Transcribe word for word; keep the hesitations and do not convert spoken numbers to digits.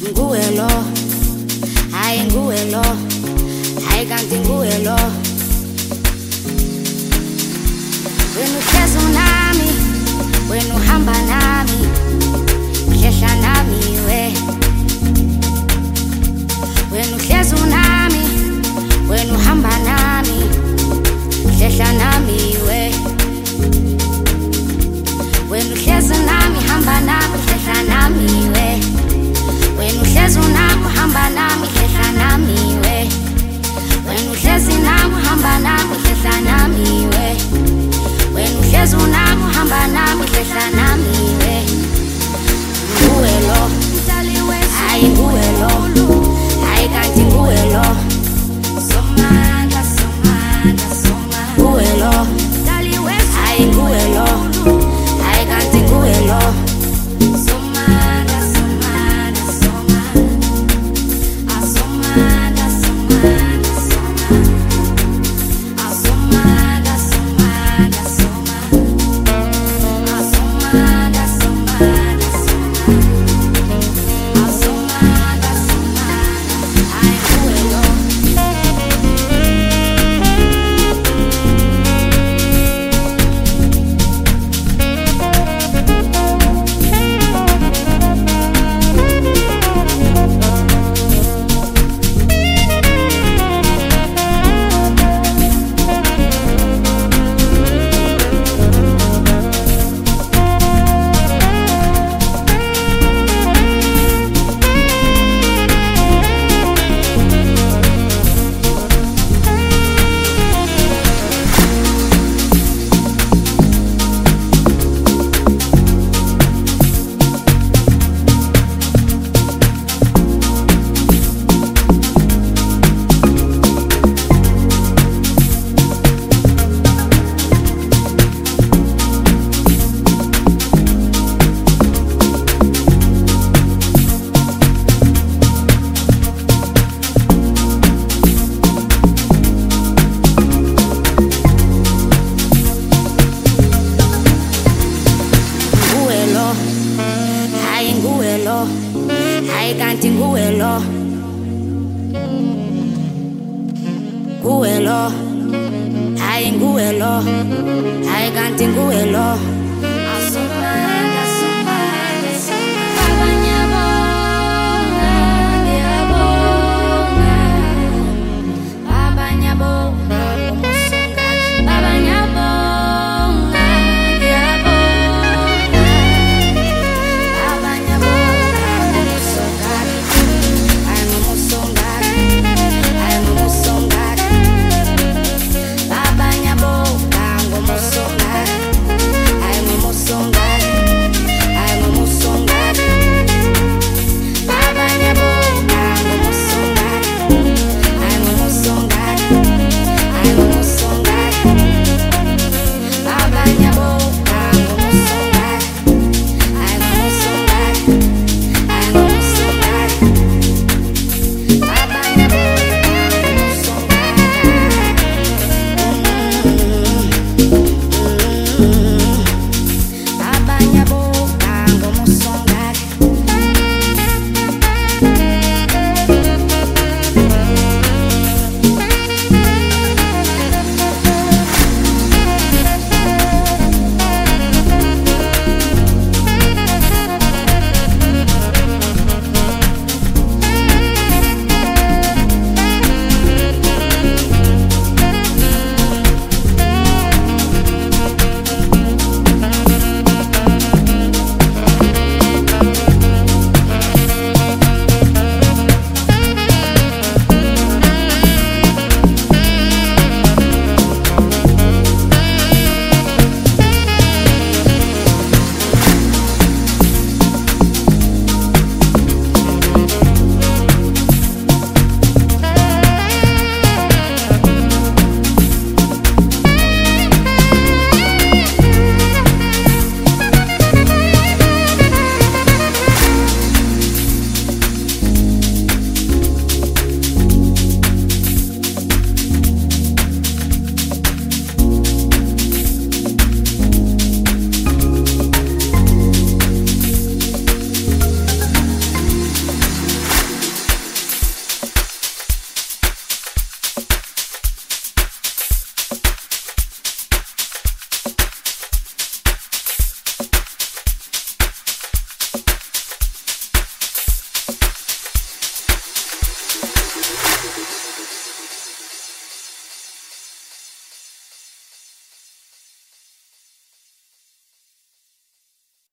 nguwe lo, hayi nguwe lo, hayi kanti nguwe lo. Wena uhlezi nami, wena uhamba nami, hlehla nami we. Wena uhlezi nami, wena uhamba nami, hlehla nami we. Wena uhlezi nami, hamba nami, hlehla nami we. Wena uhlezi nami, hamba nami, hlehla nami we. Wena uhlezi nami, hamba nami, hlehla nami we. Wena uhlezi nami, hamba nami, hlehla nami we. Nguwe lo, hayi nguwe lo, hayi kanti nguwe lo. Somandla, somandla, somandla. Nguwe lo, hayi nguwe lo, hayi kanti nguwe lo. Somandla, somandla, somandla. Ah, somandla, somandla, somandla. Ah, somandla, somandla, somandla. Ah, somandla, somandla, somandla. Ah, somandla, somandla, hayi nguwe lo. Hayi nguwe lo, hayi kanti nguwe lo. Nguwe lo, hayi nguwe lo, hayi kanti nguwe lo.